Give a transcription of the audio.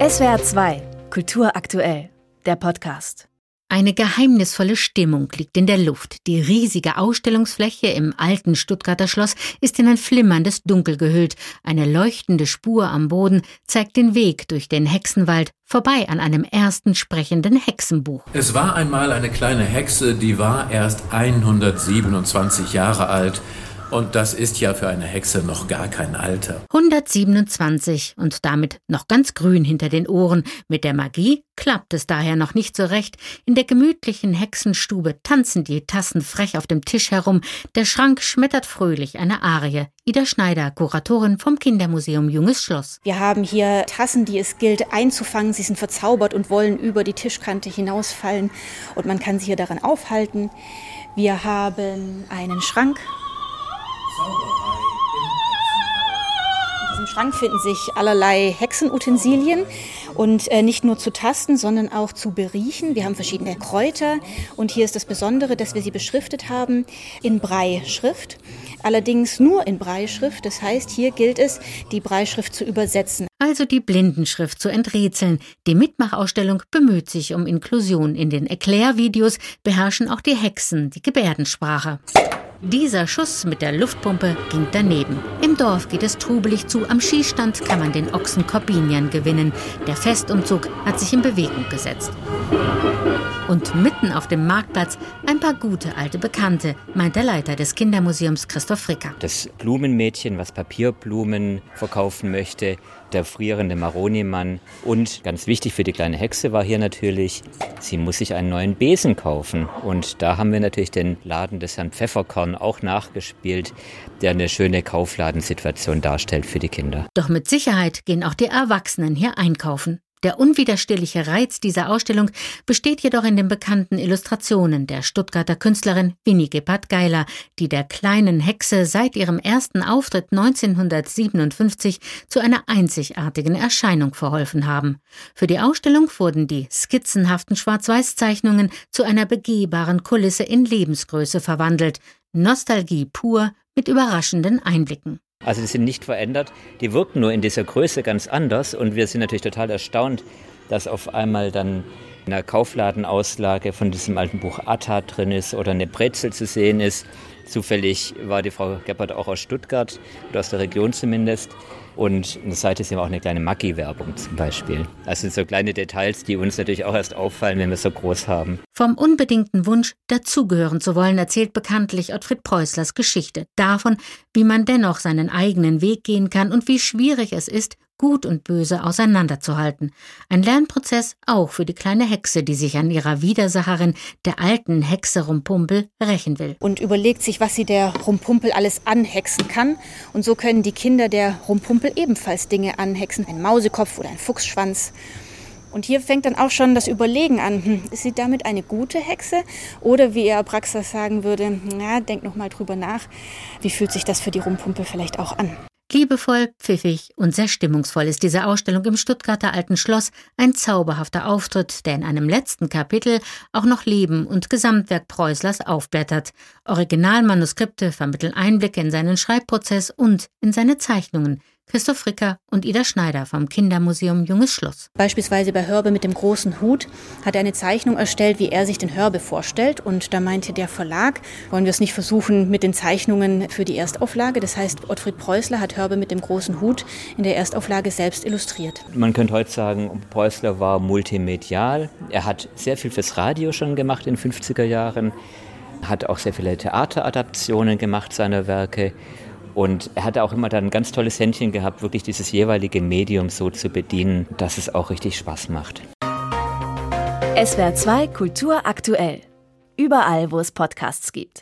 SWR 2, Kultur aktuell, der Podcast. Eine geheimnisvolle Stimmung liegt in der Luft. Die riesige Ausstellungsfläche im alten Stuttgarter Schloss ist in ein flimmerndes Dunkel gehüllt. Eine leuchtende Spur am Boden zeigt den Weg durch den Hexenwald, vorbei an einem ersten sprechenden Hexenbuch. Es war einmal eine kleine Hexe, die war erst 127 Jahre alt. Und das ist ja für eine Hexe noch gar kein Alter. 127 und damit noch ganz grün hinter den Ohren. Mit der Magie klappt es daher noch nicht so recht. In der gemütlichen Hexenstube tanzen die Tassen frech auf dem Tisch herum. Der Schrank schmettert fröhlich eine Arie. Ida Schneider, Kuratorin vom Kindermuseum Junges Schloss. Wir haben hier Tassen, die es gilt einzufangen. Sie sind verzaubert und wollen über die Tischkante hinausfallen. Und man kann sie hier daran aufhalten. Wir haben einen Schrank. In diesem Schrank finden sich allerlei Hexenutensilien und nicht nur zu tasten, sondern auch zu beriechen. Wir haben verschiedene Kräuter und hier ist das Besondere, dass wir sie beschriftet haben in Brailleschrift. Allerdings nur in Brailleschrift, das heißt, hier gilt es, die Brailleschrift zu übersetzen. Also die Blindenschrift zu enträtseln. Die Mitmachausstellung bemüht sich um Inklusion. In den Erklärvideos beherrschen auch die Hexen die Gebärdensprache. Dieser Schuss mit der Luftpumpe ging daneben. Im Dorf geht es trubelig zu. Am Schießstand kann man den Ochsen Corbinian gewinnen. Der Festumzug hat sich in Bewegung gesetzt. Und mitten auf dem Marktplatz ein paar gute alte Bekannte, meint der Leiter des Kindermuseums Christoph Fricker. Das Blumenmädchen, was Papierblumen verkaufen möchte, der frierende Maroni-Mann und ganz wichtig für die kleine Hexe war hier natürlich, sie muss sich einen neuen Besen kaufen. Und da haben wir natürlich den Laden des Herrn Pfefferkorn auch nachgespielt, der eine schöne Kaufladensituation darstellt für die Kinder. Doch mit Sicherheit gehen auch die Erwachsenen hier einkaufen. Der unwiderstehliche Reiz dieser Ausstellung besteht jedoch in den bekannten Illustrationen der Stuttgarter Künstlerin Winnie Gebhardt-Geiler, die der kleinen Hexe seit ihrem ersten Auftritt 1957 zu einer einzigartigen Erscheinung verholfen haben. Für die Ausstellung wurden die skizzenhaften Schwarz-Weiß-Zeichnungen zu einer begehbaren Kulisse in Lebensgröße verwandelt. Nostalgie pur mit überraschenden Einblicken. Also die sind nicht verändert, die wirken nur in dieser Größe ganz anders und wir sind natürlich total erstaunt, dass auf einmal dann in einer Kaufladenauslage von diesem alten Buch Atta drin ist oder eine Brezel zu sehen ist. Zufällig war die Frau Gebhardt auch aus Stuttgart oder aus der Region zumindest. Und an der Seite sehen wir auch eine kleine Maggi-Werbung zum Beispiel. Also so kleine Details, die uns natürlich auch erst auffallen, wenn wir es so groß haben. Vom unbedingten Wunsch, dazugehören zu wollen, erzählt bekanntlich Ottfried Preußlers Geschichte. Davon, wie man dennoch seinen eigenen Weg gehen kann und wie schwierig es ist, Gut und Böse auseinanderzuhalten. Ein Lernprozess auch für die kleine Hexe, die sich an ihrer Widersacherin, der alten Hexe Rumpumpel, rächen will. Und überlegt sich, was sie der Rumpumpel alles anhexen kann. Und so können die Kinder der Rumpumpel ebenfalls Dinge anhexen. Ein Mausekopf oder ein Fuchsschwanz. Und hier fängt dann auch schon das Überlegen an. Ist sie damit eine gute Hexe? Oder wie ihr Abraxas sagen würde, denk noch mal drüber nach. Wie fühlt sich das für die Rumpumpel vielleicht auch an? Liebevoll, pfiffig und sehr stimmungsvoll ist diese Ausstellung im Stuttgarter Alten Schloss ein zauberhafter Auftritt, der in einem letzten Kapitel auch noch Leben und Gesamtwerk Preußlers aufblättert. Originalmanuskripte vermitteln Einblicke in seinen Schreibprozess und in seine Zeichnungen. Christoph Fricker und Ida Schneider vom Kindermuseum Junges Schloss. Beispielsweise bei Hörbe mit dem großen Hut hat er eine Zeichnung erstellt, wie er sich den Hörbe vorstellt. Und da meinte der Verlag, wollen wir es nicht versuchen mit den Zeichnungen für die Erstauflage. Das heißt, Ottfried Preußler hat Hörbe mit dem großen Hut in der Erstauflage selbst illustriert. Man könnte heute sagen, Preußler war multimedial. Er hat sehr viel fürs Radio schon gemacht in den 50er Jahren. Hat auch sehr viele Theateradaptionen gemacht seiner Werke. Und er hatte auch immer dann ein ganz tolles Händchen gehabt, wirklich dieses jeweilige Medium so zu bedienen, dass es auch richtig Spaß macht. SWR 2 Kultur aktuell. Überall, wo es Podcasts gibt.